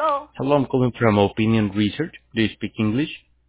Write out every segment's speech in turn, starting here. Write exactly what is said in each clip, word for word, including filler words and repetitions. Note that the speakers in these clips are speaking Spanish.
Hello. Hello, I'm calling from Opinion Research. Do you speak English?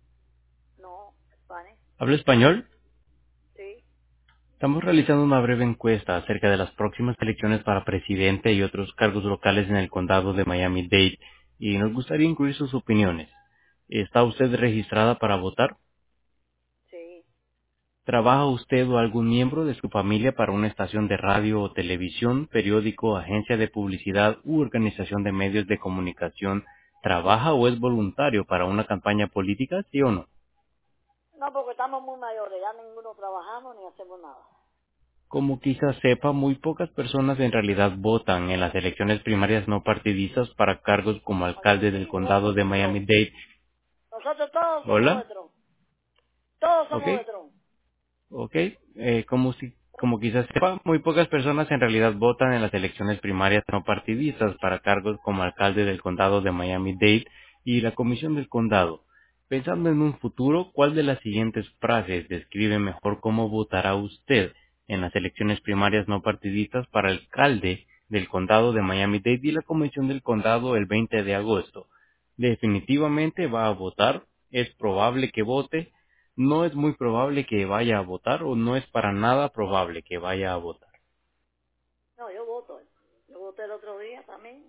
No, Spanish. ¿Habla español? Sí. Estamos realizando una breve encuesta acerca de las próximas elecciones para presidente y otros cargos locales en el condado de Miami-Dade y nos gustaría incluir sus opiniones. ¿Está usted registrada para votar? Sí. ¿Trabaja usted o algún miembro de su familia para una estación de radio o televisión, periódico, agencia de publicidad u organización de medios de comunicación? ¿Trabaja o es voluntario para una campaña política, sí o no? No, porque estamos muy mayores, ya ninguno trabajamos ni hacemos nada. Como quizás sepa, muy pocas personas en realidad votan en las elecciones primarias no partidistas para cargos como Oye, alcalde del sí, no, condado de nosotros, Miami-Dade. nosotros todos somos de Hola, Trump. Todos ¿ok? somos de Trump. Ok, eh, como, si, como quizás sepa, muy pocas personas en realidad votan en las elecciones primarias no partidistas para cargos como alcalde del condado de Miami-Dade y la comisión del condado. Pensando en un futuro, ¿cuál de las siguientes frases describe mejor cómo votará usted en las elecciones primarias no partidistas para alcalde del condado de Miami-Dade y la comisión del condado el veinte de agosto? Definitivamente va a votar, es probable que vote, no es muy probable que vaya a votar o no es para nada probable que vaya a votar. No, yo voto. Yo voté el otro día también.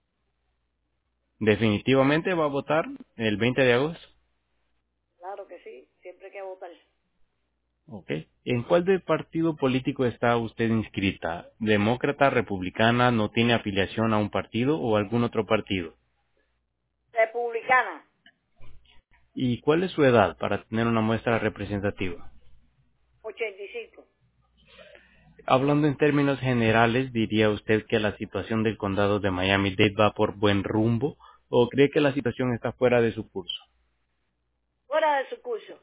Definitivamente va a votar el veinte de agosto. Claro que sí, siempre hay que votar. Ok. ¿En cuál del partido político está usted inscrita? ¿Demócrata, republicana, no tiene afiliación a un partido o algún otro partido? Republicana, ¿Y cuál es su edad para tener una muestra representativa? ochenta y cinco. Hablando en términos generales, ¿diría usted que la situación del condado de Miami-Dade va por buen rumbo o cree que la situación está fuera de su curso? Fuera de su curso.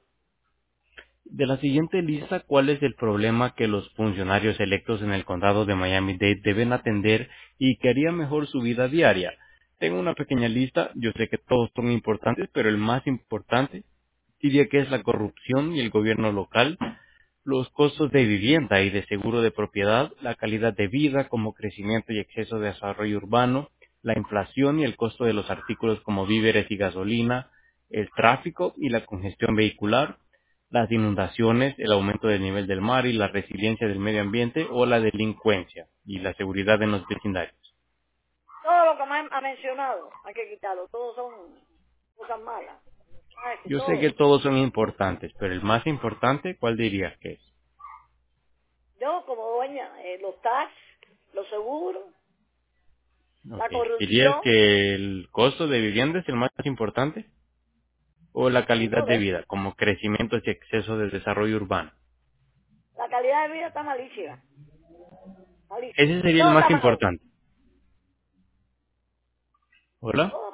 De la siguiente lista, ¿cuál es el problema que los funcionarios electos en el condado de Miami-Dade deben atender y que haría mejor su vida diaria? Tengo una pequeña lista, yo sé que todos son importantes, pero el más importante diría que es la corrupción y el gobierno local, los costos de vivienda y de seguro de propiedad, la calidad de vida como crecimiento y exceso de desarrollo urbano, la inflación y el costo de los artículos como víveres y gasolina, el tráfico y la congestión vehicular, las inundaciones, el aumento del nivel del mar y la resiliencia del medio ambiente o la delincuencia y la seguridad en los vecindarios. Todo lo que me ha mencionado hay que quitarlo. Todos son cosas malas. ¿Sabes? Que Yo sé que todo. todos son importantes, pero el más importante, ¿cuál dirías que es? Yo como dueña, eh, los tax, los seguros, Ok. la ¿Dirías corrupción, que el costo de vivienda es el más importante? ¿O la calidad uno de de ellos. vida, como crecimiento y exceso de desarrollo urbano? La calidad de vida está malísima, malísima. Ese sería el Todo más está malo. importante. ¿Hola? Todo